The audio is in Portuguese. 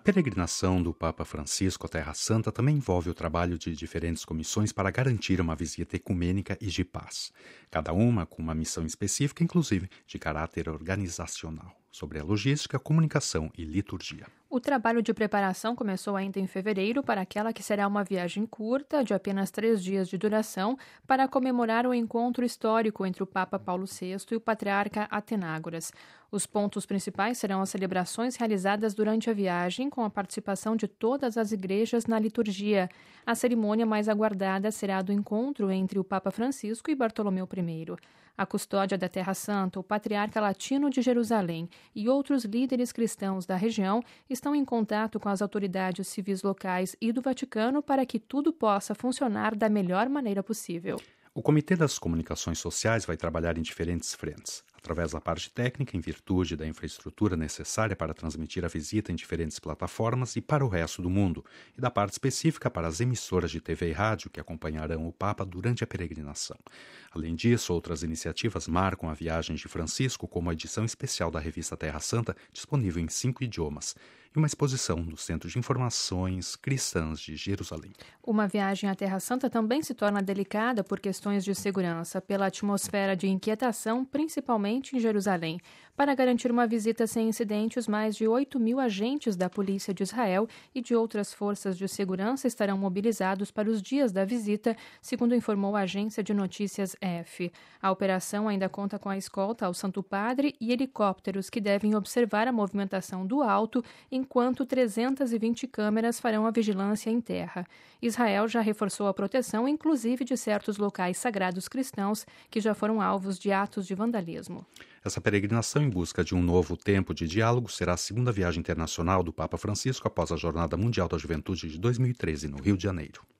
peregrinação do Papa Francisco à Terra Santa também envolve o trabalho de diferentes comissões para garantir uma visita ecumênica e de paz, cada uma com uma missão específica, inclusive de caráter organizacional, sobre a logística, comunicação e liturgia. O trabalho de preparação começou ainda em fevereiro para aquela que será uma viagem curta, de apenas 3 dias de duração, para comemorar o encontro histórico entre o Papa Paulo VI e o Patriarca Atenágoras. Os pontos principais serão as celebrações realizadas durante a viagem, com a participação de todas as igrejas na liturgia. A cerimônia mais aguardada será a do encontro entre o Papa Francisco e Bartolomeu I. A custódia da Terra Santa, o Patriarca Latino de Jerusalém e outros líderes cristãos da região estão em contato com as autoridades civis locais e do Vaticano para que tudo possa funcionar da melhor maneira possível. O Comitê das Comunicações Sociais vai trabalhar em diferentes frentes, através da parte técnica, em virtude da infraestrutura necessária para transmitir a visita em diferentes plataformas e para o resto do mundo, e da parte específica para as emissoras de TV e rádio que acompanharão o Papa durante a peregrinação. Além disso, outras iniciativas marcam a viagem de Francisco, como a edição especial da revista Terra Santa, disponível em 5 idiomas, e uma exposição do Centro de Informações Cristãs de Jerusalém. Uma viagem à Terra Santa também se torna delicada por questões de segurança, pela atmosfera de inquietação, principalmente em Jerusalém. Para garantir uma visita sem incidentes, mais de 8.000 agentes da Polícia de Israel e de outras forças de segurança estarão mobilizados para os dias da visita, segundo informou a agência de notícias EF. A operação ainda conta com a escolta ao Santo Padre e helicópteros que devem observar a movimentação do alto, enquanto 320 câmeras farão a vigilância em terra. Israel já reforçou a proteção, inclusive de certos locais sagrados cristãos que já foram alvos de atos de vandalismo. Essa peregrinação em busca de um novo tempo de diálogo será a segunda viagem internacional do Papa Francisco após a Jornada Mundial da Juventude de 2013 no Rio de Janeiro.